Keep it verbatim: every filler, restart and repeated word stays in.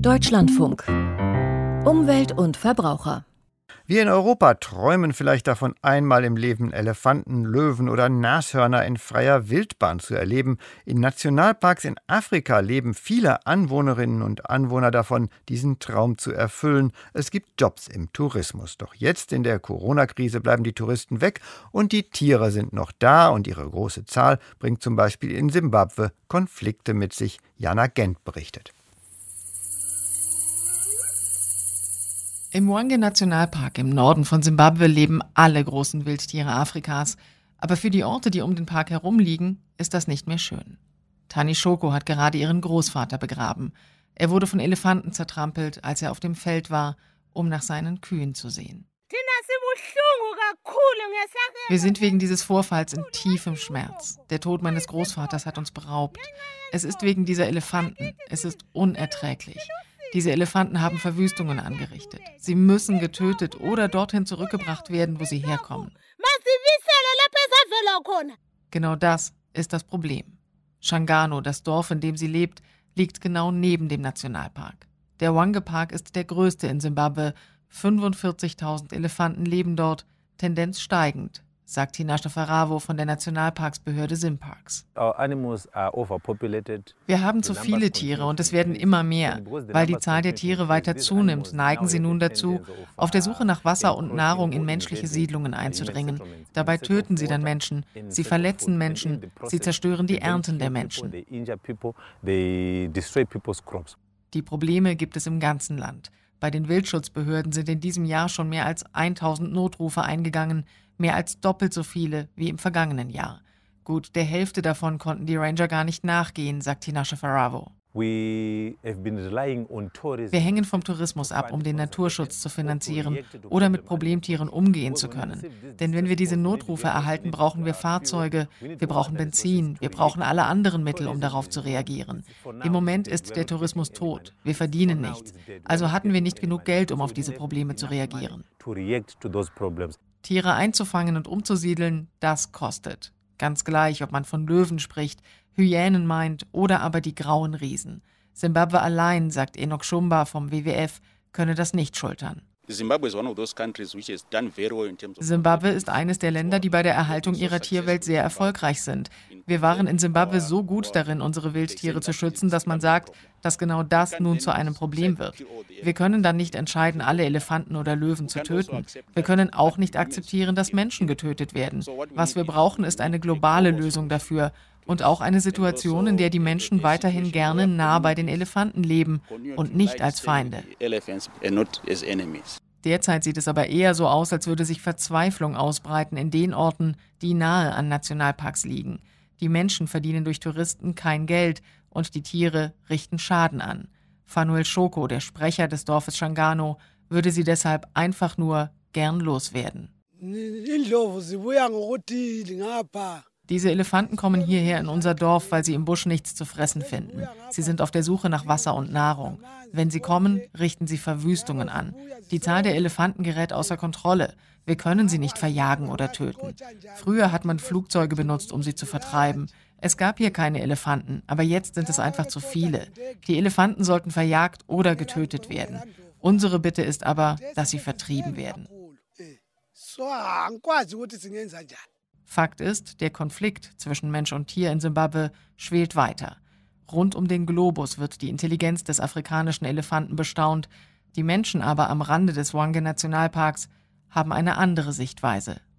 Deutschlandfunk. Umwelt und Verbraucher. Wir in Europa träumen vielleicht davon, einmal im Leben Elefanten, Löwen oder Nashörner in freier Wildbahn zu erleben. In Nationalparks in Afrika leben viele Anwohnerinnen und Anwohner davon, diesen Traum zu erfüllen. Es gibt Jobs im Tourismus. Doch jetzt in der Corona-Krise bleiben die Touristen weg und die Tiere sind noch da und ihre große Zahl bringt zum Beispiel in Simbabwe Konflikte mit sich. Jana Gent berichtet. Im Hwange-Nationalpark im Norden von Simbabwe leben alle großen Wildtiere Afrikas. Aber für die Orte, die um den Park herum liegen, ist das nicht mehr schön. Tani Shoko hat gerade ihren Großvater begraben. Er wurde von Elefanten zertrampelt, als er auf dem Feld war, um nach seinen Kühen zu sehen. Wir sind wegen dieses Vorfalls in tiefem Schmerz. Der Tod meines Großvaters hat uns beraubt. Es ist wegen dieser Elefanten. Es ist unerträglich. Diese Elefanten haben Verwüstungen angerichtet. Sie müssen getötet oder dorthin zurückgebracht werden, wo sie herkommen. Genau das ist das Problem. Shangano, das Dorf, in dem sie lebt, liegt genau neben dem Nationalpark. Der Hwange-Park ist der größte in Simbabwe. fünfundvierzigtausend Elefanten leben dort, Tendenz steigend, sagt Tinashe Faravo von der Nationalparksbehörde Simparks. Wir haben zu viele Tiere und es werden immer mehr. Weil die Zahl der Tiere weiter zunimmt, neigen sie nun dazu, auf der Suche nach Wasser und Nahrung in menschliche Siedlungen einzudringen. Dabei töten sie dann Menschen, sie verletzen Menschen, sie zerstören die Ernten der Menschen. Die Probleme gibt es im ganzen Land. Bei den Wildschutzbehörden sind in diesem Jahr schon mehr als tausend Notrufe eingegangen, mehr als doppelt so viele wie im vergangenen Jahr. Gut der Hälfte davon konnten die Ranger gar nicht nachgehen, sagt Tinashe Faravo. Wir hängen vom Tourismus ab, um den Naturschutz zu finanzieren oder mit Problemtieren umgehen zu können. Denn wenn wir diese Notrufe erhalten, brauchen wir Fahrzeuge, wir brauchen Benzin, wir brauchen alle anderen Mittel, um darauf zu reagieren. Im Moment ist der Tourismus tot, wir verdienen nichts. Also hatten wir nicht genug Geld, um auf diese Probleme zu reagieren. Tiere einzufangen und umzusiedeln, das kostet. Ganz gleich, ob man von Löwen spricht, Hyänen meint oder aber die grauen Riesen. Simbabwe allein, sagt Enoch Shumba vom W W F, könne das nicht schultern. Simbabwe ist eines der Länder, die bei der Erhaltung ihrer Tierwelt sehr erfolgreich sind. Wir waren in Simbabwe so gut darin, unsere Wildtiere zu schützen, dass man sagt, dass genau das nun zu einem Problem wird. Wir können dann nicht entscheiden, alle Elefanten oder Löwen zu töten. Wir können auch nicht akzeptieren, dass Menschen getötet werden. Was wir brauchen, ist eine globale Lösung dafür. Und auch eine Situation, in der die Menschen weiterhin gerne nah bei den Elefanten leben und nicht als Feinde. Derzeit sieht es aber eher so aus, als würde sich Verzweiflung ausbreiten in den Orten, die nahe an Nationalparks liegen. Die Menschen verdienen durch Touristen kein Geld und die Tiere richten Schaden an. Fanuel Shoko, der Sprecher des Dorfes Shangano, würde sie deshalb einfach nur gern loswerden. Diese Elefanten kommen hierher in unser Dorf, weil sie im Busch nichts zu fressen finden. Sie sind auf der Suche nach Wasser und Nahrung. Wenn sie kommen, richten sie Verwüstungen an. Die Zahl der Elefanten gerät außer Kontrolle. Wir können sie nicht verjagen oder töten. Früher hat man Flugzeuge benutzt, um sie zu vertreiben. Es gab hier keine Elefanten, aber jetzt sind es einfach zu viele. Die Elefanten sollten verjagt oder getötet werden. Unsere Bitte ist aber, dass sie vertrieben werden. Fakt ist, der Konflikt zwischen Mensch und Tier in Simbabwe schwelt weiter. Rund um den Globus wird die Intelligenz des afrikanischen Elefanten bestaunt. Die Menschen aber am Rande des Hwange-Nationalparks haben eine andere Sichtweise.